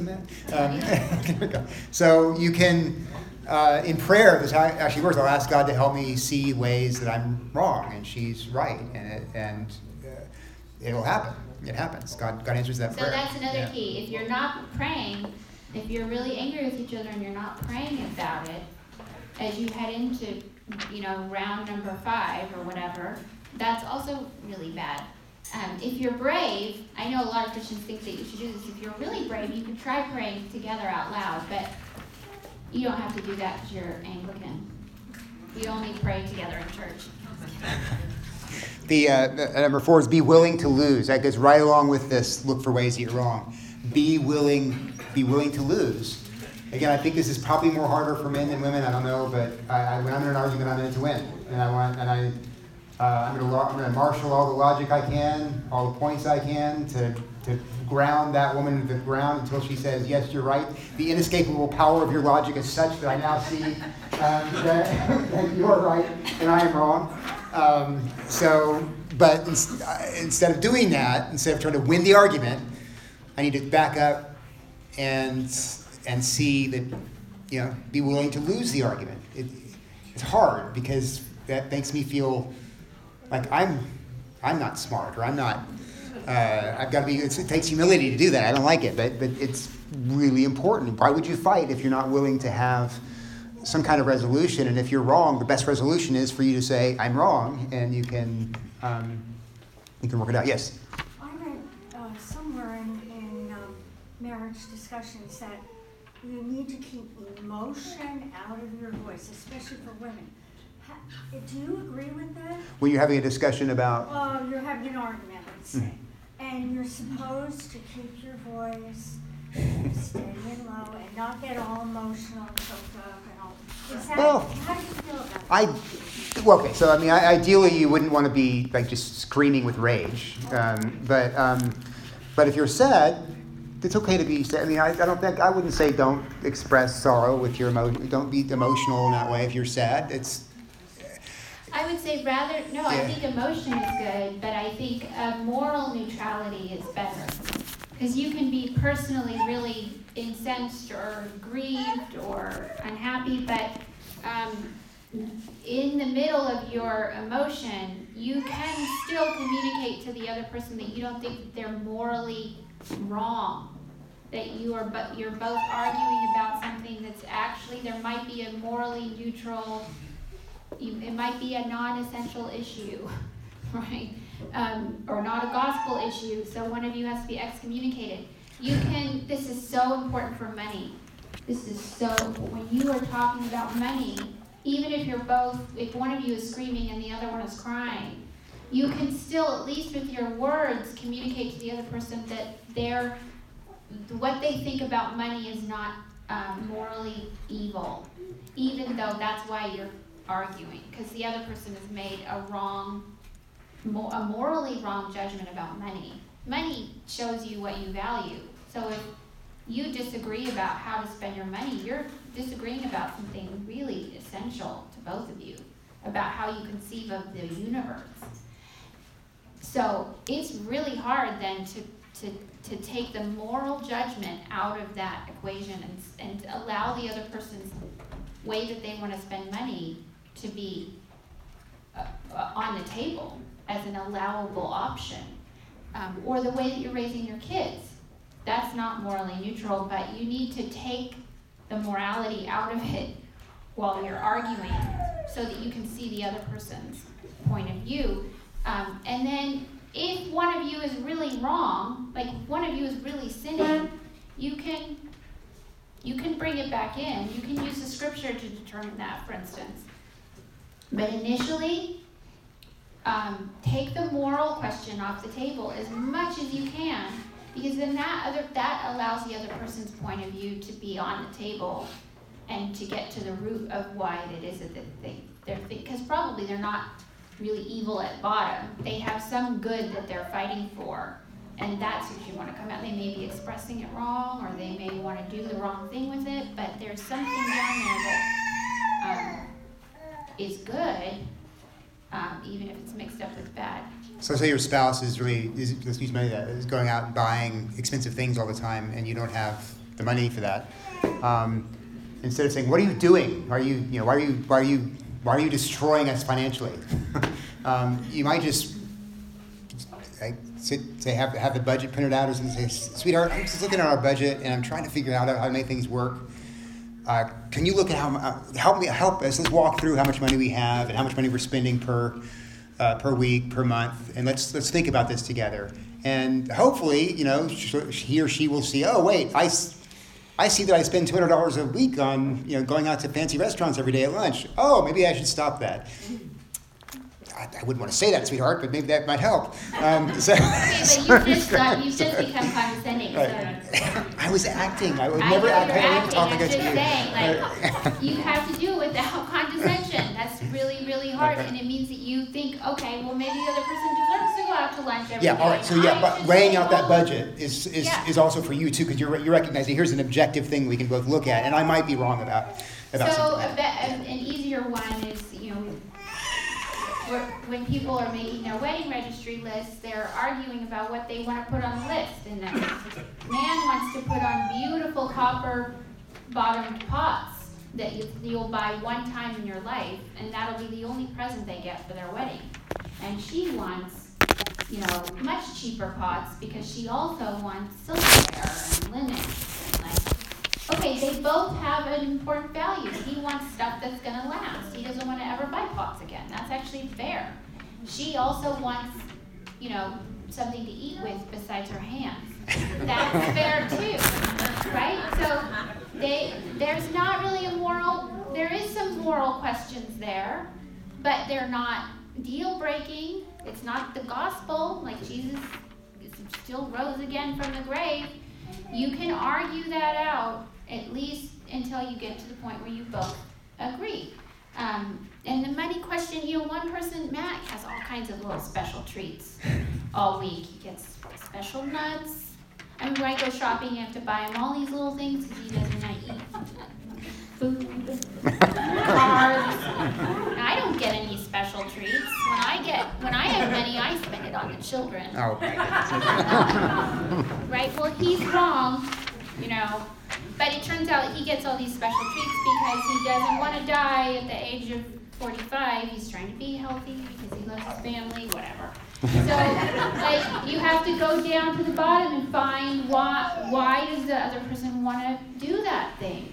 man. So you can, in prayer, this actually works. I'll ask God to help me see ways that I'm wrong and she's right, and it'll happen. It happens. God answers that So prayer. that's another Yeah. key. If you're not praying, if you're really angry with each other and you're not praying about it, as you head into, round number 5 or whatever, that's also really bad. If you're brave, I know a lot of Christians think that you should do this. If you're really brave, you can try praying together out loud, but you don't have to do that because you're Anglican. You only pray together in church. The number 4 is be willing to lose. That goes right along with this. Look for ways that you're wrong. Be willing to lose. Again, I think this is probably more harder for men than women. I don't know, but when I'm in an argument, I'm in it to win, I'm going to marshal all the logic I can, all the points I can to ground that woman to the ground until she says, yes, you're right. The inescapable power of your logic is such that I now see that you're right and I am wrong. But instead of doing that, instead of trying to win the argument, I need to back up and see that, be willing to lose the argument. It's hard because that makes me feel like I'm not smart, or I'm not I've got to be. It takes humility to do that. I don't like it, but it's really important. Why would you fight if you're not willing to have some kind of resolution? And if you're wrong, the best resolution is for you to say, "I'm wrong," and you can work it out. Yes. I read somewhere in marriage discussions that you need to keep emotion out of your voice, especially for women. Do you agree with that? When you're having a discussion about. You're having an argument, let's say, and you're supposed to keep your voice steady and low and not get all emotional and choked up and all. Is that, Well, how do you feel about that? Well, okay, so I mean, ideally you wouldn't want to be like just screaming with rage, but if you're sad, it's okay to be sad. I mean, I wouldn't say don't express sorrow with your emotion. Don't be emotional in that way. If you're sad, I would say I Yeah. think emotion is good, but I think moral neutrality is better. Because you can be personally really incensed or grieved or unhappy, but in the middle of your emotion, you can still communicate to the other person that you don't think that they're morally wrong. That you're both arguing about something that's actually, there might be a morally neutral, it might be a non-essential issue, right? Or not a gospel issue, so one of you has to be excommunicated. This is so important for money. When you are talking about money, even if one of you is screaming and the other one is crying, you can still, at least with your words, communicate to the other person that what they think about money is not morally evil, even though that's why you're arguing, because the other person has made a morally wrong judgment about money. Money shows you what you value. So if you disagree about how to spend your money, you're disagreeing about something really essential to both of you, about how you conceive of the universe. So it's really hard then to take the moral judgment out of that equation and allow the other person's way that they want to spend money to be on the table as an allowable option. Or the way that you're raising your kids. That's not morally neutral, but you need to take the morality out of it while you're arguing so that you can see the other person's point of view. And then if one of you is really wrong, like one of you is really sinning, you can bring it back in. You can use the scripture to determine that, for instance. But initially, take the moral question off the table as much as you can, because then that allows the other person's point of view to be on the table and to get to the root of why it is that they're because probably they're not really evil at bottom. They have some good that they're fighting for, and that's what you want to come out. They may be expressing it wrong, or they may want to do the wrong thing with it, but there's something down there that is good, even if it's mixed up with bad. So say your spouse is going out and buying expensive things all the time, and you don't have the money for that. Instead of saying, "What are you doing? Why are you destroying us financially?" You might just have the budget printed out, or say, "Sweetheart, I'm just looking at our budget, and I'm trying to figure out how to make things work. Can you look at help us? Let's walk through how much money we have and how much money we're spending per week, per month, and let's think about this together." And hopefully, he or she will see, "Oh, wait, I see that I spend $200 a week on going out to fancy restaurants every day at lunch. Oh, maybe I should stop that." I wouldn't want to say that, sweetheart, but maybe that might help. Okay, but you've just become condescending. Right. I was acting. I would I never know act. you're I would never acting. talk I'm like just that. saying, you have to do it without condescension. That's really, really hard, and it means that you think, okay, well, maybe the other person deserves to go out to lunch every day. Yeah, all right. So but weighing out that budget is also for you too, because you're recognizing here's an objective thing we can both look at, and I might be wrong about So something. an easier one is, when people are making their wedding registry lists, they're arguing about what they want to put on the list. And the man wants to put on beautiful copper-bottomed pots that you'll buy one time in your life, and that'll be the only present they get for their wedding. And she wants much cheaper pots because she also wants silverware and linen. Okay, they both have an important value. He wants stuff that's gonna last. He doesn't want to ever buy pots again. That's actually fair. She also wants, something to eat with besides her hands. That's fair too, right? So there's not really there is some moral questions there, but they're not deal breaking. It's not the gospel, like Jesus still rose again from the grave. You can argue that out, at least until you get to the point where you both agree. And the money question, one person, Matt, has all kinds of little special treats all week. He gets special nuts. I mean, when I go shopping, you have to buy him all these little things because he doesn't eat food, carbs. I don't get any special treats. When I have money, I spend it on the children. Oh. Right? Well, he's wrong, But it turns out he gets all these special treats because he doesn't want to die at the age of 45. He's trying to be healthy because he loves his family, whatever. So, you have to go down to the bottom and find why does the other person want to do that thing?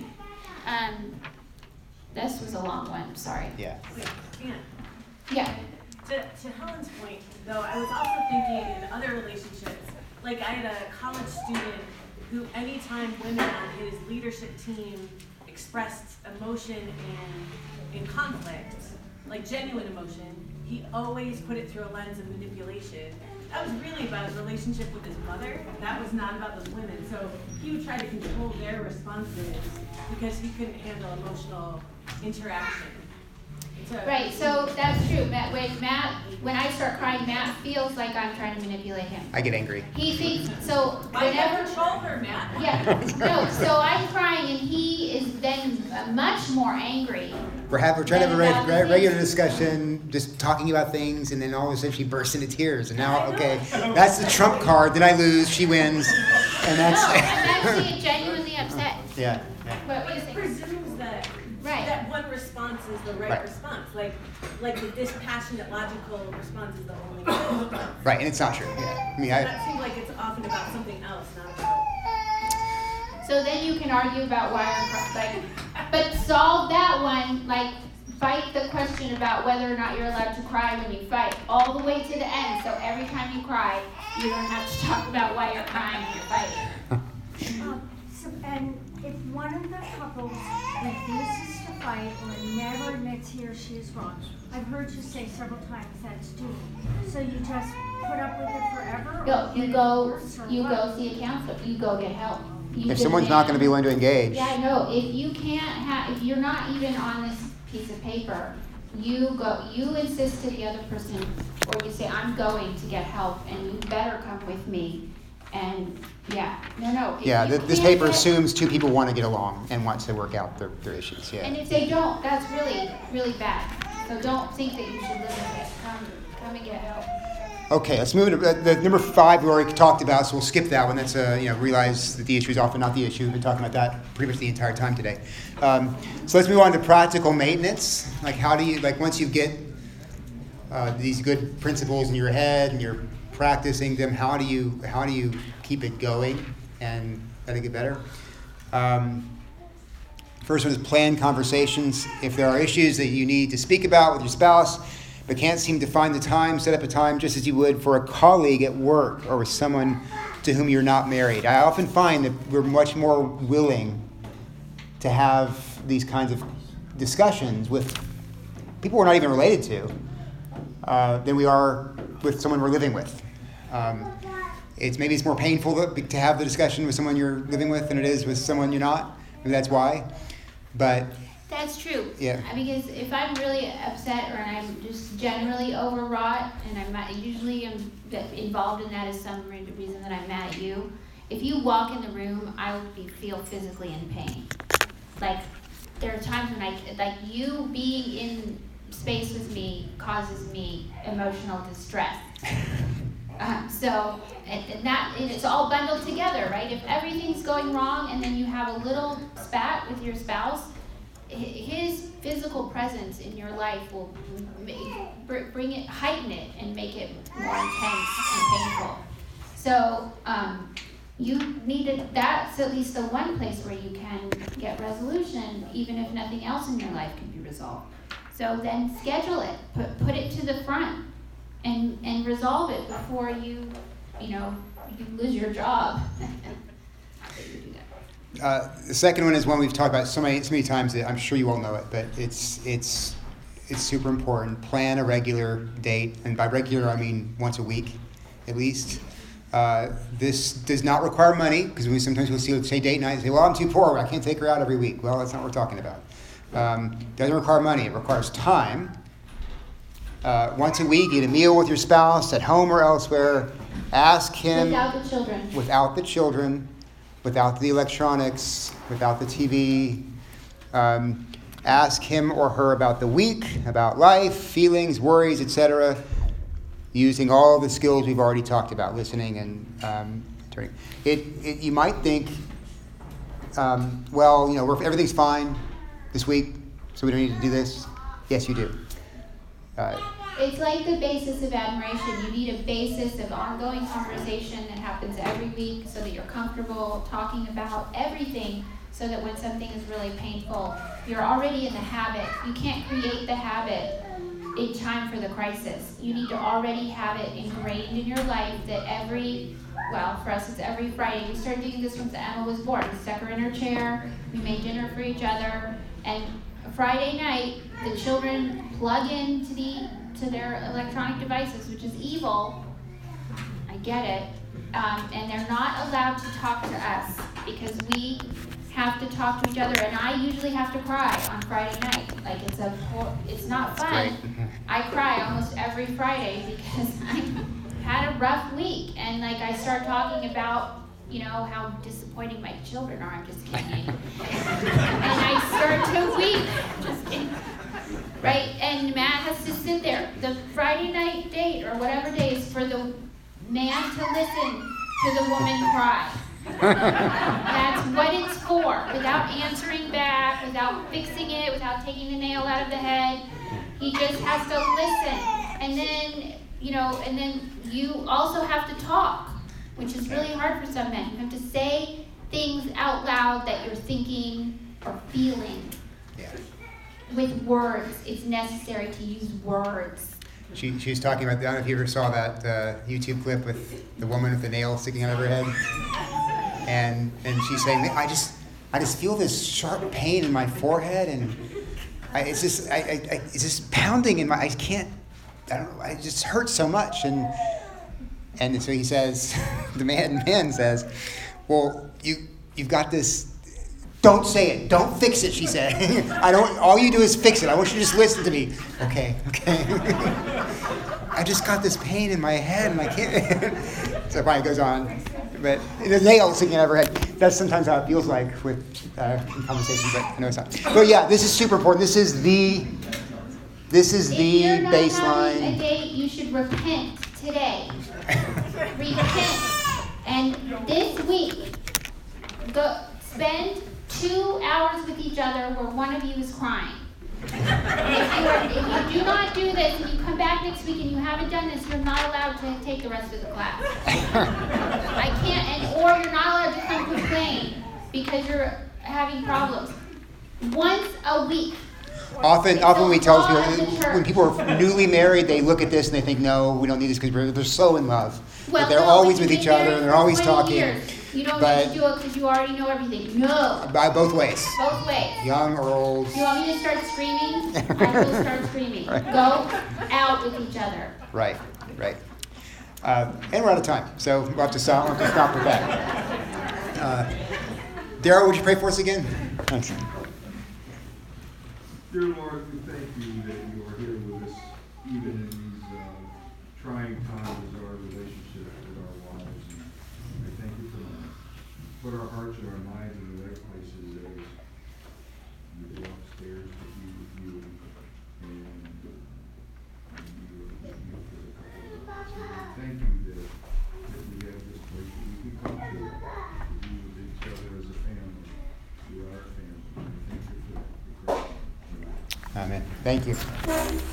This was a long one, sorry. Yeah. Wait, Ann, Yeah. to Helen's point, though, I was also thinking in other relationships, like I had a college student who anytime women on his leadership team expressed emotion in conflict, like genuine emotion, he always put it through a lens of manipulation. That was really about his relationship with his mother. That was not about those women. So he would try to control their responses because he couldn't handle emotional interaction. Right, so that's true. When I start crying, Matt feels like I'm trying to manipulate him. I get angry. He thinks, so I whenever... never control her, Matt. Yeah, no, so I'm crying and he is then much more angry. We're trying to have a regular discussion, just talking about things, and then all of a sudden she bursts into tears. And now, okay, that's the trump card. Then I lose, she wins, and that's... No, I'm actually genuinely upset. Yeah. What do you It think? presumes that Right. that one response is the right response. Like the dispassionate, logical response is the only one. Right, and it's not true. Yeah. I mean, That seems like it's often about something else, not about. So then you can argue about why but solve that one, fight the question about whether or not you're allowed to cry when you fight all the way to the end. So every time you cry, you don't have to talk about why you're crying when you're fighting. And if one of the couples refuses to fight or never admits he or she is wrong, I've heard you say several times that's doomed. So you just put up with it forever? You go see a counselor. You go get help. if someone's not going to be willing to engage. Yeah, no. If you're not even on this piece of paper, you insist to the other person, or you say, I'm going to get help, and you better come with me. And no. Yeah, this paper assumes two people want to get along and want to work out their issues. Yeah. And if they don't, that's really, really bad. So don't think that you should live with it. Come and get help. Okay, let's move to the number 5 we already talked about, so we'll skip that one. That's realize that the issue is often not the issue. We've been talking about that pretty much the entire time today. So let's move on to practical maintenance. Like how do you, once you get these good principles in your head and you're practicing them, how do you keep it going and let it get better? First one is plan conversations. If there are issues that you need to speak about with your spouse, but can't seem to find the time, set up a time just as you would for a colleague at work or with someone to whom you're not married. I often find that we're much more willing to have these kinds of discussions with people we're not even related to than we are with someone we're living with. Maybe it's more painful to have the discussion with someone you're living with than it is with someone you're not. Maybe that's why. But that's true. Yeah. Because if I'm really upset or I'm just generally overwrought, and I'm usually involved in that as some reason that I'm mad at you, if you walk in the room, I would feel physically in pain. There are times when you being in space with me causes me emotional distress. And it's all bundled together, right? If everything's going wrong and then you have a little spat with your spouse, his physical presence in your life will bring it, heighten it, and make it more intense and painful. So you needed, that's at least the one place where you can get resolution, even if nothing else in your life can be resolved. So then schedule it, put it to the front, and resolve it before you lose your job. The second one is one we've talked about so many times that I'm sure you all know it, but it's super important. Plan a regular date, and by regular I mean once a week, at least. This does not require money, because sometimes we'll say date night and say, well, I'm too poor, I can't take her out every week. Well, that's not what we're talking about. Doesn't require money, it requires time. Once a week, eat a meal with your spouse at home or elsewhere. Ask him. Without the children. Without the children, without the electronics, without the TV. Ask him or her about the week, about life, feelings, worries, etc., using all the skills we've already talked about, listening and turning. You might think, everything's fine this week, so we don't need to do this. Yes, you do. It's like the basis of admiration. You need a basis of ongoing conversation that happens every week so that you're comfortable talking about everything, so that when something is really painful, you're already in the habit. You can't create the habit in time for the crisis. You need to already have it ingrained in your life that for us it's every Friday. We started doing this once Emma was born. We stuck her in her chair, we made dinner for each other, and Friday night, the children plug into their electronic devices, which is evil. I get it. And they're not allowed to talk to us because we have to talk to each other, and I usually have to cry on Friday night. Like it's not fun. I cry almost every Friday because I had a rough week, and I start talking about how disappointing my children are. I'm just kidding. And I start to weep. Just kidding. Right? And Matt has to sit there. The Friday night date or whatever day is for the man to listen to the woman cry. That's what it's for. Without answering back, without fixing it, without taking the nail out of the head. He just has to listen. And then, and then you also have to talk, which is really hard for some men. You have to say things out loud that you're thinking or feeling. Yeah. With words. It's necessary to use words. She was talking about, I don't know if you ever saw that YouTube clip with the woman with the nail sticking out of her head. And she's saying, I just feel this sharp pain in my forehead, and it's just pounding in my, it just hurts so much. And so he says, the man says, well, you've got this, don't say it, don't fix it, she said. All you do is fix it. I want you to just listen to me. Okay. I just got this pain in my head and I can't. So it goes on. But the nail sticking out of her head, that's sometimes how it feels like with conversation, but I know it's not. But yeah, this is super important. This is the If you're not baseline. having a date, you should repent today. Repent. And this week, spend 2 hours with each other where one of you is crying. If you do not do this and you come back next week and you haven't done this, you're not allowed to take the rest of the class. I can't, or you're not allowed to come complain because you're having problems. Once a week. Often we tell people, when people are newly married, they look at this and they think, no, we don't need this because they're so in love. Well, but they're always with each other and they're always 20 talking. years. You don't need to do it because you already know everything. No. By both ways. Both ways. Young or old. You want me to start screaming? I will start screaming. Go out with each other. Right. And we're out of time, so we'll have to stop with that. Daryl, would you pray for us again? Thanks. Dear Lord, we thank you that you are here with us, even in these trying times of our relationship with our wives. And I thank you for that. Put our hearts and our minds in the right places as you go upstairs to be with you, and you are with me for a couple of hours. And thank you that we have this place that we can come to be with each other as a family. You are our family. And thank you for that. Amen. Thank you.